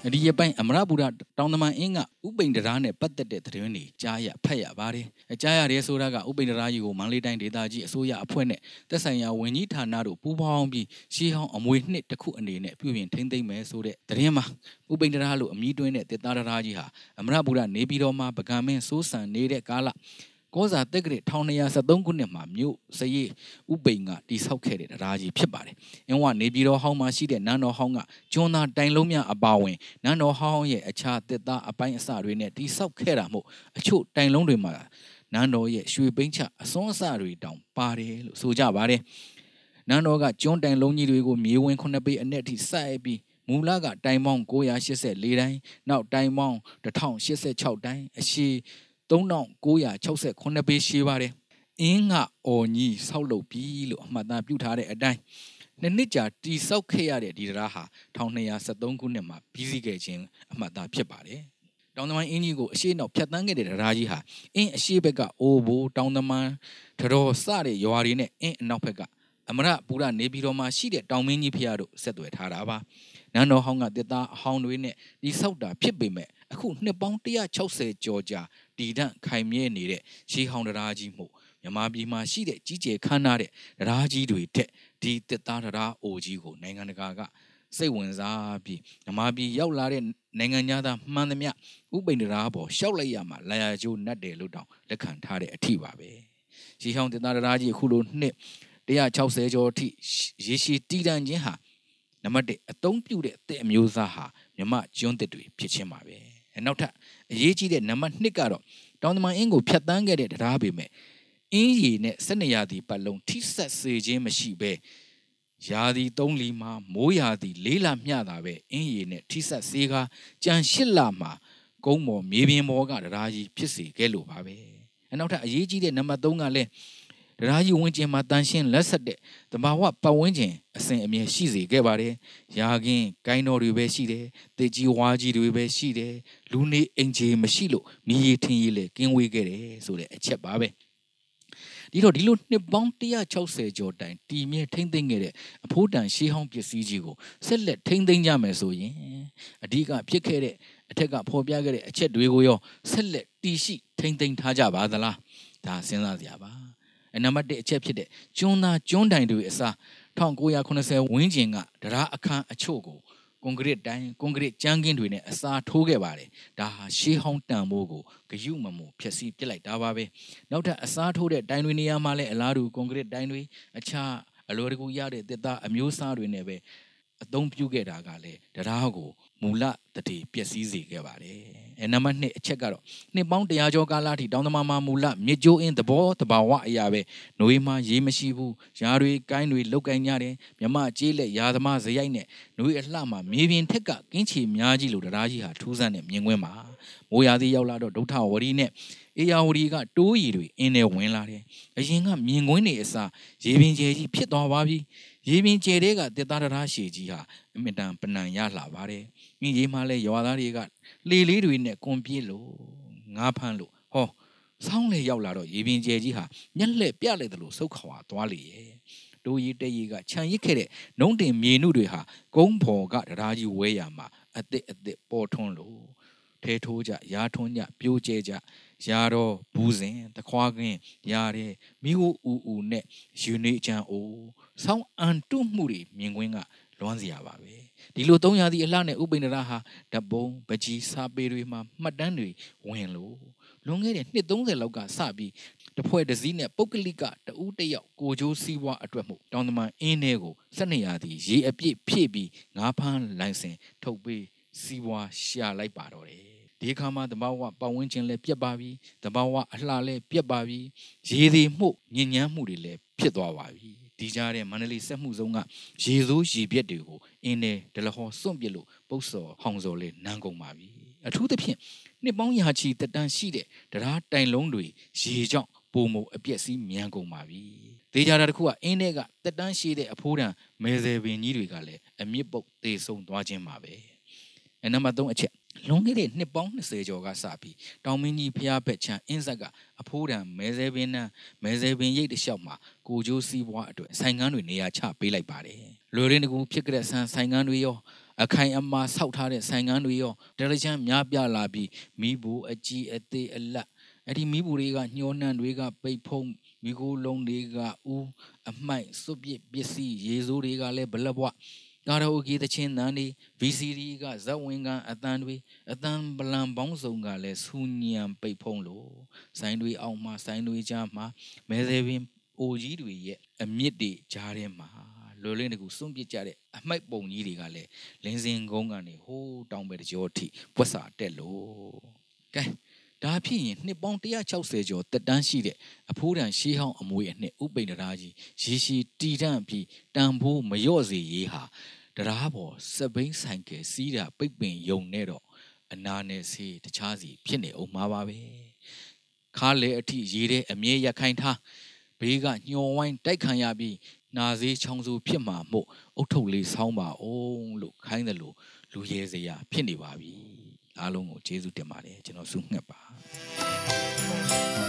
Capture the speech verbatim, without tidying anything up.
ဒီရပိုင်းအမရပူရတောင်တမန်အင်းကဥပိန်တရာနဲ့ပတ်သက်တဲ့သတင်းတွေကြားရဖတ်ရပါတယ်။ကြားရတယ်ဆိုတာကဥပိန်တရာကြီးကိုမန္တလေးတိုင်းဒေသကြီးအစိုးရအဖွဲ့နဲ့သက်ဆိုင်ရာဝန်ကြီးဌာနတို့ပူးပေါင်းပြီးရှေးဟောင်းအမွေနှစ်တစ်ခုအနေနဲ့ပြုပြင်ထိန်းသိမ်းမယ်ဆိုတဲ့သတင်းမှာဥပိန်တရာလို့အမည်တွင်တဲ့တစ်သားတရာကြီးဟာအမရပူရနေပြည်တော်မှာပကံမင်းစိုးစံနေတဲ့ကာလကောဇာတက္ကရာတစ်ထောင်နှစ်ရာ၁၃ခုနှစ်မှာမြို့စရေးဥပိန်ကတိဆောက်ခဲ့တဲ့တရားကြီးဖြစ်ပါတယ်။အင်းဝနေပြည်တော်ဟောင်းမှာရှိတဲ့နန်းတော်ဟောင်းကကျွန်းသားတိုင်လုံးများအပါဝင်နန်းတော်ဟောင်းရဲ့အခြားတစ်သားအပိုင်းအစတွေနဲ့တိဆောက်ခဲ့တာမို့အချို့တိုင်လုံးတွေမှာနန်းတော်ရဲ့ရွှေပိန်းချအစွန်းအစတွေတောင်ပါတယ်လို့ဆိုကြပါတယ်။နန်းတော်ကကျွန်းတိုင်လုံးကြီးတွေကိုမြေဝင်ခုနှစ်ပေအနက်ထိစိုက်ပြီးမူလကတိုင်ပေါင်း၉၈၄တိုင်းနောက်တိုင်ပေါင်းတစ်ထောင်၈၆တိုင်းအရှိသုံးထောင်၉၆၈ပေရှိပါတယ်။အင်းကအော်ကြီးဆောက်လုပ်ပြီးလို့အမှတ်အသားပြုထားတဲ့အတိုင်းနှစ်နှစ်ကြာတိဆောက်ခဲ့ရတဲ့ဒီတရားဟာ၁၉၁၃ခုနှစ်မှာပြီးစီးခဲ့ခြင်းအမှတ်အသားဖြစ်ပါတယ်။တောင်တမန်အင်းကြီးကိုအရှိနောက်ဖြတ်တန်းခဲ့တဲ့တရားကြီးဟာအင်းအရှိဘက်ကအိုးဘိုးတောင်တမန်ထတော်စတဲ့ရွာတွေနဲ့အင်းအနောက်ဘက်ကအမရပူရနေပြည်တော်မှာရှိတဲ့တောင်မင်းကြီးဖျားတို့ဆက်သွယ်ထားတာပါ။နန်းတော်ဟောင်းကတစ်သားအဟောင်းတွေနဲ့ဒီဆောက်တာဖြစ်ပေမဲ့အခုနှစ်ပေါင်း၁၆၀ကျော်ကြာတည်တံ့ခိုင်မြဲနေတဲ့ရှေးဟောင်းတရားကြီးမှုမြန်မာပြည်မှာရှိတဲ့ကြီးကျယ်ခမ်းနားတဲ့တရားကြီးတွေထက်ဒီတစ်သားတရားအိုကြီးကိုနိုင်ငံတကာကစိတ်ဝင်စားပြီးမြန်မာပြည်ရောက်လာတဲ့နိုင်ငံသားမှန်သမျှဥပိန်တရားပေါ်ရှောက်လိုက်ရမှာလာရကျိုးနတ်တယ်လို့တောင်လက်ခံထားတဲ့အထိပါပဲရှေးဟောင်းတစ်သားတရားကြီးအခုလိုနှစ်၁၆၀ကျော်အထိရေရှည်တည်တံ့ခြင်းဟာနံပါတ်၁အသုံးပြုတဲ့အသည့်အမျိုးသားဟာမြမကျွန်းသစ်တွေဖြစ်ချင်းပါပဲနောက်ထပ်အရေးကြီးတဲ့နံပါတ်၂ကတော့တောင်တမန်အင်းကိုဖြတ်တန်းခဲ့တဲ့တရားပေမဲ့အင်းရီနဲ့၁၂ရာသီပတ်လုံးထိဆက်စေခြင်းမရှိဘဲရာသီ၃လီမှာမိုးရာသီ၄လမျှတာပဲအင်းရီနဲ့ထိဆက်စေကကြံ၈လမှာကုန်းပေါ်မြေပြင်ပေါ်ကတရားကြီးဖြစ်စေခဲ့လို့ပါပဲနောက်ထပ်အရေးကြီးတဲ့နံပါတ်၃ကလည်းတရားကြီးဝင်းကျင်မှာတန်ရှင်းလက်ဆက်တဲ့တဘာဝပတ်ဝန်းကျင်အစဉ်အမြဲရှိစေခဲ့ပါတယ်။ရာခင်းကိုင်းတော်တွေပဲရှိတယ်။တေကြီးဝါကြီးတွေပဲရှိတယ်။လူနေအိမ်ခြေမရှိလို့မိရီထင်းရီလေကင်းဝေးခဲ့တယ်ဆိုတဲ့အချက်ပါပဲ။ဒီတော့ဒီလိုနှစ်ပေါင်း၁၆၀ကျော်တိုင်တီမြဲထိမ့်သိမ့်ခဲ့တဲ့အဖိုးတန်ရှေးဟောင်းပစ္စည်းကြီးကိုဆက်လက်ထိမ့်သိမ့်ကြမယ်ဆိုရင်အဓိကဖြစ်ခဲ့တဲ့အထက်ကဖော်ပြခဲ့တဲ့အချက်တွေကိုရောဆက်လက်တည်ရှိထိမ့်သိမ့်ထားကြပါသလား။ဒါစဉ်းစားစရာပါ။နံပါတ်၁အချက်ဖြစ်တဲ့ကျွန်းသားကျွန်းတိုင်တွေအစား၁၉၇၀ဝန်းကျင်ကတရားအခန်းအချို့ကိုကွန်ကရစ်တိုင်းကွန်ကရစ်ကြမ်းကင်းတွေနဲ့အစားထိုးခဲ့ပါတယ်ဒါဟာရှေးဟောင်းတန်ဖိုးကိုဂယုမမူဖျက်ဆီးပစ်လိုက်တာပါပဲနောက်ထပ်အစားထိုးတဲ့တိုင်းတွေနေရာမှာလည်းအလားတူကွန်ကရစ်တိုင်းတွေအခြားအလွယ်တကူရတဲ့တစ်သားအမျိုးအစားတွေနဲ့ပဲအသုံးပြုခဲ့တာကလည်းတရားကိုမူလတတိပျက်စီးစေခဲ့ပါတယ်အဲနံပါတ်၂အချက်ကတော့နှစ်ပေါင်းတရားကျော်ကာလထိတောင်တမန်မှာမူလမြစ်ကျိုးအင်းသဘောတဘာဝအရာပဲနှွေးမှာရေးမရှိဘူးရာတွေကိုင်းတွေလုတ်ကိုင်းကြတယ်မြမကျေးလက်ရာသမားဇရိုက်နဲ့နှွေးအလှမှာမြေပြင်ထက်ကကင်းချီများကြီးလို့တရားကြီးဟာထူးဆန်းတဲ့မြင်ကွင်းပါမိုးရာသီရောက်လာတော့ဒုဋ္ဌဝရီနဲ့အေယာဝရီကတိုးရီတွေအင်းနဲ့ဝင်လာတယ်အရင်ကမြင်ကွင်းတွေအစားရေပင်ကျဲကြီးဖြစ်သွားပါပြီရေပင်ကျဲတဲ့ကတစ်သားတရားရှည်ကြီးဟာအမြင့်တန်ပနံရလှပါတယ်မြင်းရေးမှလည်းရွာသားတွေကလေလေးတွေနဲ့ကွန်ပြေးလို့ငါးဖမ်းလို့ဟောဆောင်းလေရောက်လာတော့ရေပင်ကျဲကြီးဟာမျက်လှည့်ပြလိုက်တယ်လို့စုတ်ခွာသွားလေရဲ့တိုးရီတဲရီကခြံရစ်ခဲ့တဲ့နှုံးတင်မြေနုတွေဟာကုန်းဖော်ကတရားကြီးဝဲရမှာအစ်စ်အစ်စ်ပေါ်ထွန်းလို့ထဲထိုးကြရာထွန်းကြပြိုးကျဲကြရာတော့ဘူးစဉ်တခွားကင်းရာတဲ့မိဟုအူအူနဲ့ယူနေချန်အိုဆောင်းအန်တုမှုတွေမြင်ကွင်းကလွမ်းစရာပါပဲဒီလိုသုံးရာသီအလှနဲ့ဥပိန္ဒရာဟာဓပုံပကြီးစာပေတွေမှာမှတ်တမ်းတွေဝင်လို့လွန်ခဲ့တဲ့နှစ်၃၀လောက်ကစပြီးတဖွဲ့တစည်းနဲ့ပုဂ္ဂလိကတဦးတယောက်ကိုကြိုးစည်းဝါအတွက်မှုတောင်တမန်အင်းထဲကို၁၂ရာသီရေအပြည့်ဖြည့်ပြီးငါးဖမ်းလိုင်စင်ထုတ်ပေးစီးပွားရှာလိုက်ပါတော့တယ်ဒီခါမှာတဘာဝပတ်ဝန်းကျင်လည်းပြက်ပါပြီတဘာဝအလှလည်းပြက်ပါပြီရေသည်မှုညဉ့်ညမ်းမှုတွေလည်းဖြစ်သွားပါပြီဒီကြားတဲ့မန္တလေးစက်မှုဆုံးကရေစိုးရေပြက်တွေကိုအင်းနဲ့ဒလဟောစွန့်ပစ်လို့ပုတ်စော်ဟောင်စော်လေးနန်းကုန်ပါပြီအထူးသဖြင့်နှစ်ပေါင်းရာချီတက်တန်းရှိတဲ့တရားတိုင်လုံးတွေရေကြောင့်ပုံမအပြက်စီးမြန်ကုန်ပါပြီဒေကြတာတစ်ခုကအင်းထဲကတက်တန်းရှိတဲ့အဖိုးတန်မဲဆယ်ပင်ကြီးတွေကလည်းအမြင့်ပုတ်သေဆုံးသွားခြင်းပါပဲအဲနံပါတ်၃အချက်လွန်ခဲ့တဲ့နှစ်ပေါင်း၂၀ကျော်ကစပြီးတောင်မင်းကြီးဖျားဘက်ချမ်းအင်းဆက်ကအဖိုးတန်မဲဆယ်ပင်နဲ့မဲဆယ်ပင်ရိတ်တစ်လျှောက်မှာကိုကျိုးစီးပွားအတွက်ဆိုင်ကန်းတွေနေရာချပေးလိုက်ပါတယ်လွယ်ရင်းတကူဖြစ်ကြတဲ့ဆန်ဆိုင်ကန်းတွေရောအခိုင်အမာဆောက်ထားတဲ့ဆိုင်ငန်းတွေရောတရချမ်းများပြလာပြီးမိဘူးအကြီးအသေးအလတ်အဲ့ဒီမိဘူးတွေကညှိုးနှံတွေကပိတ်ဖုံးမိခိုးလုံးတွေကဦးအမိုက်စွပ်ပစ်ပစ္စည်းရေစိုးတွေကလည်းဘလက်ဘွားကာရာအိုကေသချင်းတန်းတွေ ဗီ စီ ဒီ ကဇက်ဝင်ကန်အတန်တွေအတန်ပလန်ပေါင်းစုံကလည်းဆူညံပိတ်ဖုံးလို့ဆိုင်တွေအောက်မှာဆိုင်တွေကြားမှာမဲသေးပင်အိုကြီးတွေရဲ့အမြင့်တွေကြားထဲမှာလွယ်လင်းတကူစွန့်ပစ်ကြတဲ့အမိုက်ပုံကြီးတွေကလည်းလင်းစင်ကုန်းကနေဟိုးတောင်ပဲတကြောထိပွက်စာတက်လို့ကဲဒါဖြစ်ရင်နှစ်ပေါင်းone hundred sixtyကျော်တက်တန်းရှိတဲ့အဖိုးတန်ရှေးဟောင်းအမွေအနှစ်ဥပိ္ပဒရာကြီးရေရှည်တည်တံ့ပြီးတန်ဖိုးမလျော့စေရေးဟာတရားပေါ်စပိန်ဆိုင်ကယ်စီးတာပိတ်ပင်ယုံနဲ့တော့အနာနဲ့ဆေးတခြားစီဖြစ်နေအောင်မှာပါပဲခါလေအထိရေးတဲ့အမြဲရခိုင်ထားဘေးကညှော်ဝိုင်းတိုက်ခံရပြီးနာစေးချောင်းစိုးဖြစ်မှာမို့အုတ်ထုတ်လေးဆောင်းပါအောင်လို့ခိုင်းတယ်လို့လူရဲစရာဖြစ်နေပါပြီအားလုံးကိုကျေးဇူးတင်ပါတယ်ကျွန်တော်ဆုငှက်ပါ